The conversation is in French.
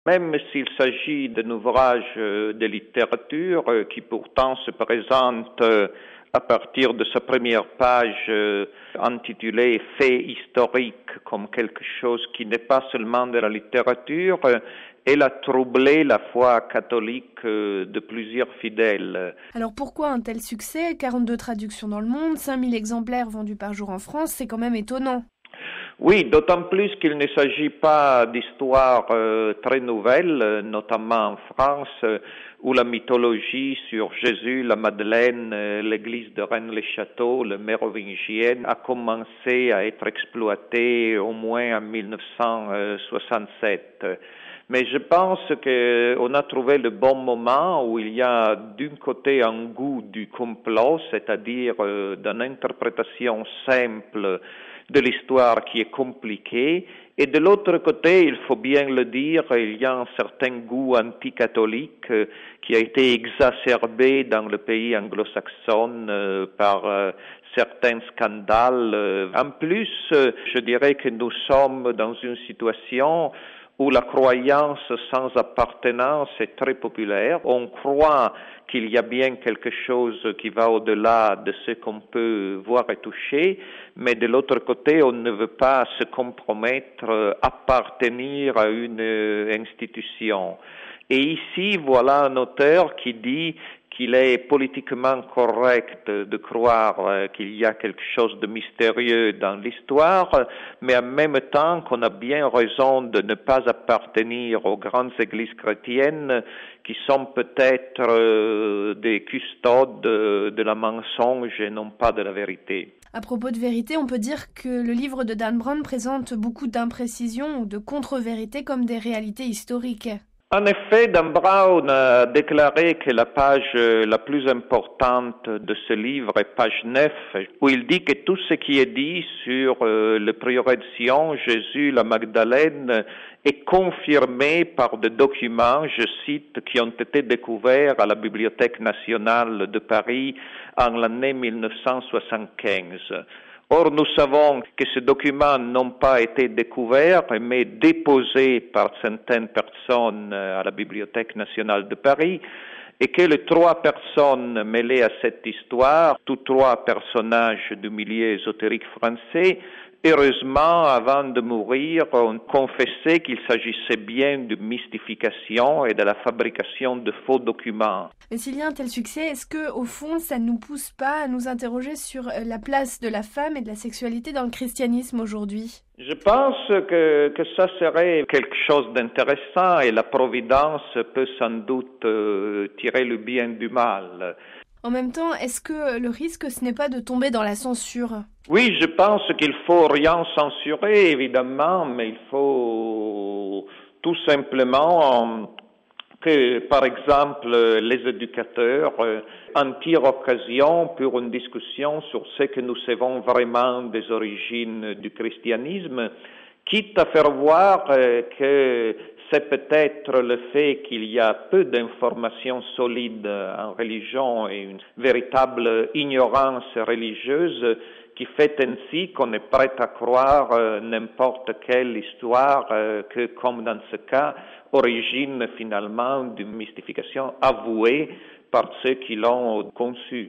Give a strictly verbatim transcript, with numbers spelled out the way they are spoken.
Même s'il s'agit d'un ouvrage de littérature qui pourtant se présente à partir de sa première page intitulée Faits historiques comme quelque chose qui n'est pas seulement de la littérature, elle a troublé la foi catholique de plusieurs fidèles. Alors pourquoi un tel succès? quarante-deux traductions dans le monde, cinq mille exemplaires vendus par jour en France, c'est quand même étonnant. Oui, d'autant plus qu'il ne s'agit pas d'histoires euh, très nouvelles, notamment en France, euh, où la mythologie sur Jésus, la Madeleine, euh, l'église de Rennes-les-Châteaux, le mérovingien, a commencé à être exploitée au moins en mille neuf cent soixante-sept. Mais je pense qu'on a trouvé le bon moment où il y a d'un côté un goût du complot, c'est-à-dire euh, d'une interprétation simple de l'histoire qui est compliquée, et de l'autre côté, il faut bien le dire, il y a un certain goût anticatholique euh, qui a été exacerbé dans le pays anglo-saxon euh, par euh, certains scandales. En plus, euh, je dirais que nous sommes dans une situation où la croyance sans appartenance est très populaire. On croit qu'il y a bien quelque chose qui va au-delà de ce qu'on peut voir et toucher, mais de l'autre côté, on ne veut pas se compromettre, appartenir à une institution. Et ici, voilà un auteur qui dit qu'il est politiquement correct de croire qu'il y a quelque chose de mystérieux dans l'histoire, mais en même temps qu'on a bien raison de ne pas appartenir aux grandes églises chrétiennes qui sont peut-être des custodes de la mensonge et non pas de la vérité. À propos de vérité, on peut dire que le livre de Dan Brown présente beaucoup d'imprécisions ou de contre-vérités comme des réalités historiques. En effet, Dan Brown a déclaré que la page la plus importante de ce livre est page neuf, où il dit que tout ce qui est dit sur euh, le prieuré de Sion, Jésus, la Magdalène, est confirmé par des documents, je cite, qui ont été découverts à la Bibliothèque nationale de Paris en l'année mille neuf cent soixante-quinze. Or, nous savons que ces documents n'ont pas été découverts, mais déposés par certaines personnes à la Bibliothèque nationale de Paris, et que les trois personnes mêlées à cette histoire, tous trois personnages du milieu ésotérique français, heureusement, avant de mourir, ont confessé qu'il s'agissait bien de mystification et de la fabrication de faux documents. Mais s'il y a un tel succès, est-ce que, au fond, ça ne nous pousse pas à nous interroger sur la place de la femme et de la sexualité dans le christianisme aujourd'hui? Je pense que, que ça serait quelque chose d'intéressant et la providence peut sans doute euh, tirer le bien du mal. En même temps, est-ce que le risque, ce n'est pas de tomber dans la censure? Oui, je pense qu'il faut rien censurer, évidemment, mais il faut tout simplement que, par exemple, les éducateurs en tirent occasion pour une discussion sur ce que nous savons vraiment des origines du christianisme, quitte à faire voir que c'est peut-être le fait qu'il y a peu d'informations solides en religion et une véritable ignorance religieuse qui fait ainsi qu'on est prêt à croire euh, n'importe quelle histoire euh, que, comme dans ce cas, origine finalement d'une mystification avouée par ceux qui l'ont conçue.